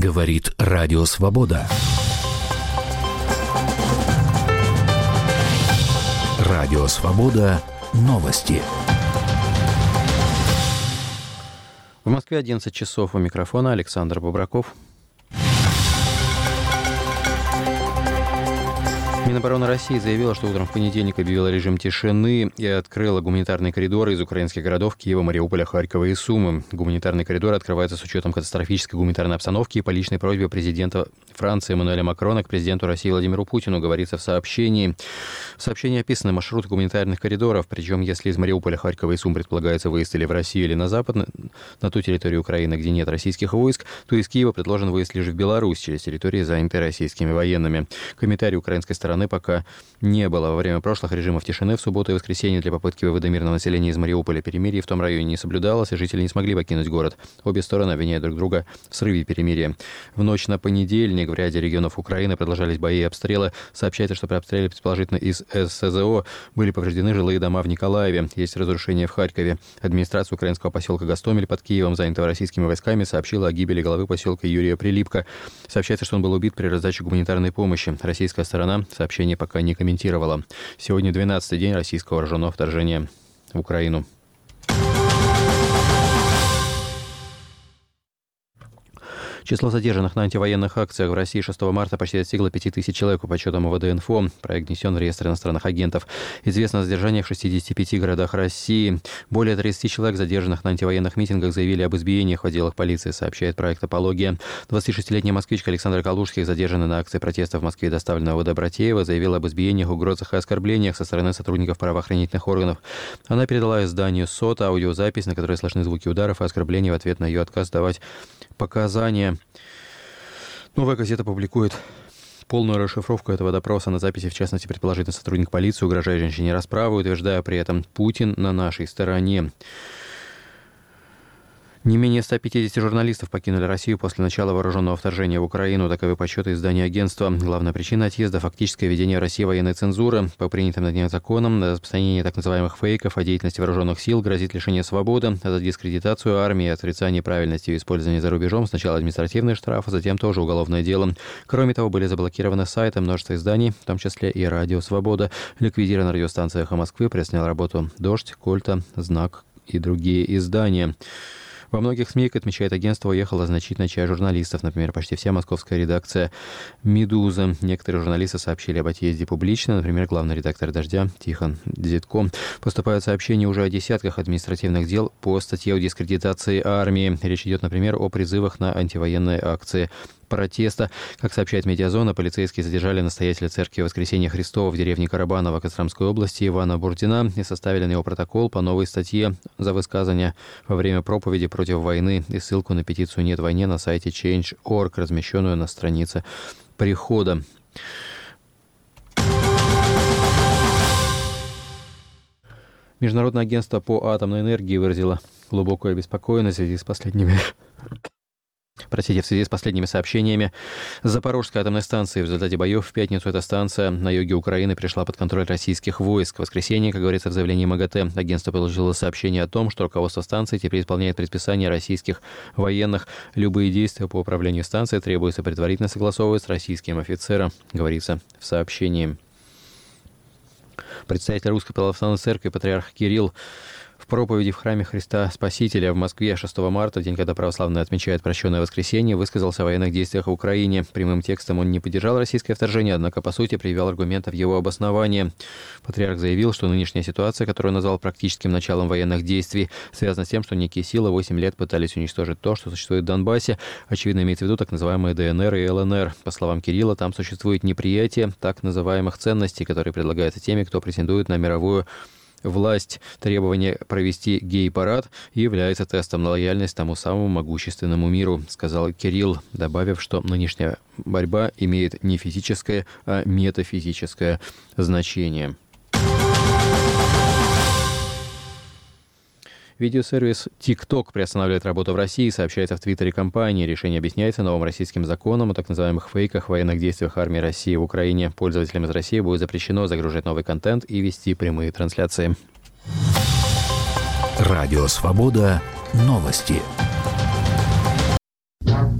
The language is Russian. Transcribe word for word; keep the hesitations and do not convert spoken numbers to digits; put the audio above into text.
Говорит Радио Свобода. Радио Свобода. Новости. В Москве одиннадцать часов. У микрофона Александр Бобраков. Минобороны России заявила, что утром в понедельник объявила режим тишины и открыла гуманитарные коридоры из украинских городов Киева, Мариуполя, Харькова и Сумы. Гуманитарные коридоры открываются с учетом катастрофической гуманитарной обстановки и по личной просьбе президента Франции Эммануэля Макрона к президенту России Владимиру Путину, говорится в сообщении. В сообщении описаны маршруты гуманитарных коридоров, причем если из Мариуполя, Харькова и Сум предполагается выезд или в Россию, или на запад, на, на ту территорию Украины, где нет российских войск, то из Киева предложен выезд лишь в Беларусь через территории, занятые российскими военными. Комментарий украинской стороны пока не было. Во время прошлых режимов тишины в субботу и воскресенье для попытки вывода мирного населения из Мариуполя перемирие в том районе не соблюдалось, и жители не смогли покинуть город. Обе стороны обвиняют друг друга в срыве перемирия. В ночь на понедельник в ряде регионов Украины продолжались бои и обстрелы. Сообщается, что при обстреле предположительно из СЗО были повреждены жилые дома в Николаеве. Есть разрушения в Харькове. Администрация украинского поселка Гостомель под Киевом, занятого российскими войсками, сообщила о гибели главы поселка Юрия Прилипка. Сообщается, что он был убит при раздаче гуманитарной помощи. Российская сторона сообщение пока не комментировала. Сегодня двенадцатый день российского вооруженного вторжения в Украину. Число задержанных на антивоенных акциях в России шестого марта почти достигло пяти тысяч человек по подсчетам МВД-Инфо. Проект внесен в реестр иностранных агентов. Известно о задержаниях в шестидесяти пяти городах России. Более тридцати человек, задержанных на антивоенных митингах, заявили об избиениях в отделах полиции, сообщает проект «Апология». двадцатишестилетняя москвичка Александра Калужских, задержанная на акции протеста в Москве и доставленная в ОВД Братеева, заявила об избиениях, угрозах и оскорблениях со стороны сотрудников правоохранительных органов. Она передала изданию СОТ аудиозапись, на которой слышны звуки ударов и оскорблений в ответ на ее отказ давать показания. Новая газета публикует полную расшифровку этого допроса. На записи, в частности, предположительно сотрудник полиции угрожает женщине расправой, утверждая при этом: «Путин на нашей стороне». Не менее ста пятидесяти журналистов покинули Россию после начала вооруженного вторжения в Украину. Таковы подсчеты издания агентства. Главная причина отъезда – фактическое ведение в России военной цензуры. По принятым на днях законам, на распространение так называемых фейков о деятельности вооруженных сил грозит лишение свободы, а за дискредитацию армии и отрицание правильности ее использования за рубежом сначала административный штраф, а затем тоже уголовное дело. Кроме того, были заблокированы сайты множества изданий, в том числе и «Радио Свобода». Ликвидирована радиостанция «Эхо Москвы», приостановил работу «Дождь», «Кольта», «Знак» и другие издания. Во многих СМИ, как отмечает агентство, уехала значительная часть журналистов. Например, почти вся московская редакция «Медузы». Некоторые журналисты сообщили об отъезде публично. Например, главный редактор «Дождя» Тихон Дзитко. Поступают сообщения уже о десятках административных дел по статье о дискредитации армии. Речь идет, например, о призывах на антивоенные акции протеста. Как сообщает «Медиазона», полицейские задержали настоятеля церкви Воскресения Христова в деревне Карабаново Костромской области Ивана Бурдина и составили на его протокол по новой статье за высказывание во время проповеди против войны и ссылку на петицию «Нет войне» на сайте чейндж точка орг, размещенную на странице прихода. Международное агентство по атомной энергии выразило глубокую обеспокоенность в связи с последними... Простите, в связи с последними сообщениями с Запорожской атомной станции. В результате боев в пятницу эта станция на юге Украины пришла под контроль российских войск. В воскресенье, как говорится в заявлении МАГАТЭ, агентство получило сообщение о том, что руководство станции теперь исполняет предписания российских военных. Любые действия по управлению станцией требуется предварительно согласовывать с российским офицером, говорится в сообщении. Представитель Русской Православной Церкви патриарх Кирилл в проповеди в храме Христа Спасителя в Москве шестого марта, в день, когда православные отмечают прощенное воскресенье, высказался о военных действиях в Украине. Прямым текстом он не поддержал российское вторжение, однако, по сути, привел аргументы в его обоснование. Патриарх заявил, что нынешняя ситуация, которую назвал практическим началом военных действий, связана с тем, что некие силы восемь лет пытались уничтожить то, что существует в Донбассе. Очевидно, имеется в виду так называемые ДНР и ЛНР. По словам Кирилла, там существует неприятие так называемых ценностей, которые предлагаются теми, кто претендует на мировую власть. Требование провести гей-парад является тестом на лояльность тому самому могущественному миру, сказал Кирилл, добавив, что нынешняя борьба имеет не физическое, а метафизическое значение. Видеосервис TikTok приостанавливает работу в России, сообщается в твиттере компании. Решение объясняется новым российским законом о так называемых фейках, военных действиях армии России в Украине. Пользователям из России будет запрещено загружать новый контент и вести прямые трансляции. Радио Свобода. Новости.